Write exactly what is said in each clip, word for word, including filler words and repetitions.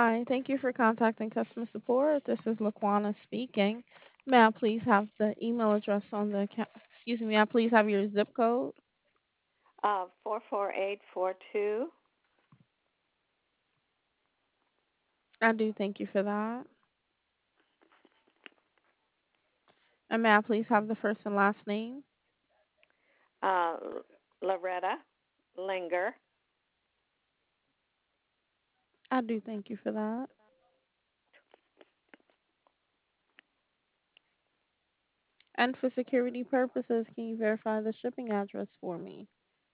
Hi, thank you for contacting customer support. This is Laquana speaking. May I please have the email address on the account? Excuse me, may I please have your zip code? Uh, four four eight four two. I do thank you for that. And may I please have the first and last name? Uh, Loretta Linger. I do thank you for that. And for security purposes, can you verify the shipping address for me?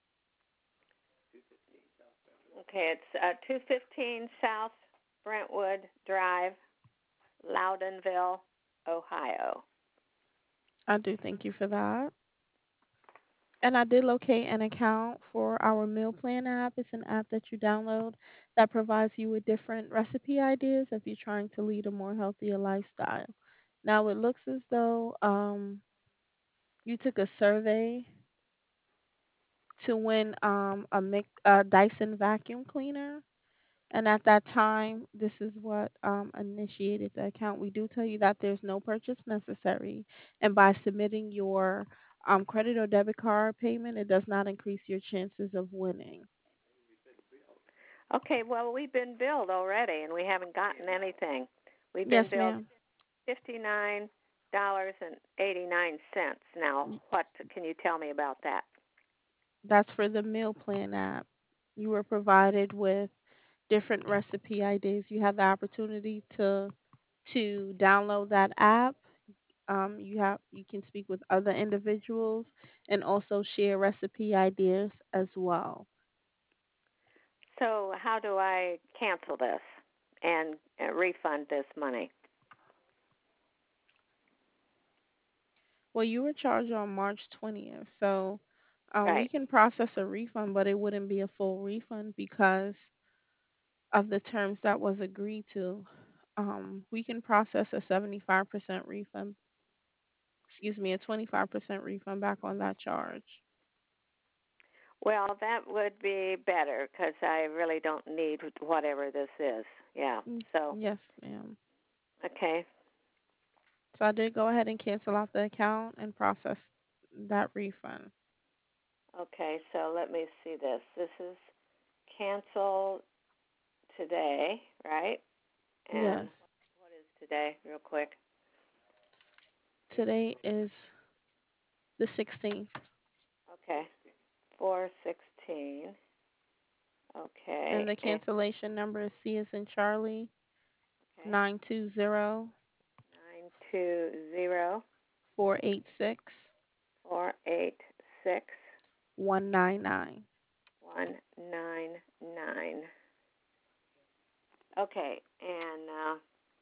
Okay, it's uh, two fifteen South Brentwood Drive, Loudonville, Ohio. I do thank you for that. And I did locate an account for our meal plan app. It's an app that you download that provides you with different recipe ideas if you're trying to lead a more healthier lifestyle. Now it looks as though um, you took a survey to win um, a, Mic- a Dyson vacuum cleaner. And at that time, this is what um, initiated the account. We do tell you that there's no purchase necessary. And by submitting your um, credit or debit card payment, it does not increase your chances of winning. Okay, well, we've been billed already, and we haven't gotten anything. We've Yes, been billed ma'am. fifty nine dollars and eighty nine cents. Now, what can you tell me about that? That's for the meal plan app. You were provided with different recipe ideas. You have the opportunity to to download that app. Um, you have you can speak with other individuals and also share recipe ideas as well. So, how do I cancel this and uh, refund this money? Well, you were charged on March twentieth, so um, we Right. can process a refund, but it wouldn't be a full refund because of the terms that was agreed to. Um, we can process a seventy-five percent refund, excuse me, a twenty-five percent refund back on that charge. Well, that would be better because I really don't need whatever this is. Yeah. Mm, So, yes, ma'am. okay. So I did go ahead and cancel out the account and process that refund. Okay. So let me see this. This is canceled today, right? Yes. And what is today, real quick? Today is the sixteenth. Okay. four sixteen. And Okay. the And, cancellation number is C as in Charlie okay. nine two zero nine two zero four eight six four eight six one nine nine. one nine nine. Okay. And uh,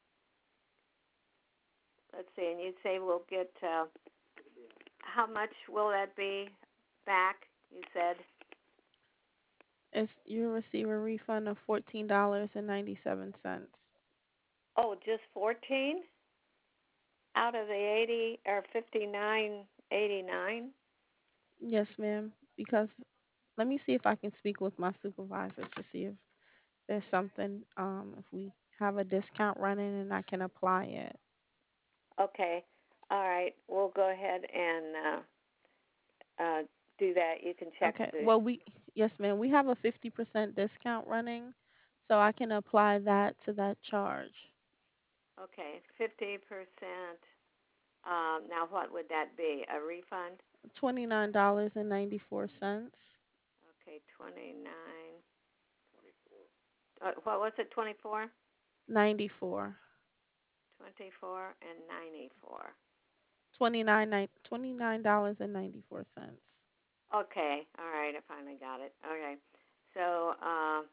let's see. And you say we'll get. Uh, how much will that be back? You said. It's you'll receive a refund of fourteen dollars and ninety seven cents. Oh, just fourteen out of the eighty or fifty nine eighty nine. Yes, ma'am. Because let me see if I can speak with my supervisor to see if there's something um if we have a discount running and I can apply it. Okay. All right. We'll go ahead and uh, uh, do that. You can check Okay. the. Well, we yes, ma'am. We have a fifty percent discount running, so I can apply that to that charge. Okay, fifty percent. Um, now, what would that be? A refund? twenty-nine dollars and ninety-four cents. Okay, twenty nine. Uh, what was it? Twenty four. ninety-four. Twenty four and ninety four. twenty-nine nine twenty-nine dollars and ninety-four cents. Okay. All right. I finally got it. Okay. So, uh,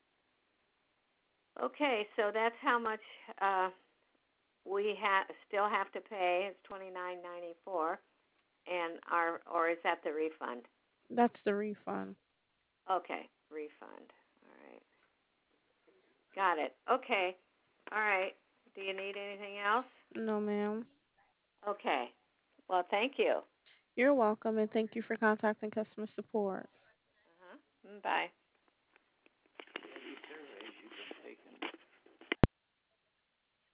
okay. So that's how much uh, we ha- still have to pay. It's twenty nine ninety four, and our or is that the refund? That's the refund. Okay, refund. All right, got it. Okay, all right. Do you need anything else? No, ma'am. Okay. Well, thank you. You're welcome and thank you for contacting customer support. Uh-huh. Bye.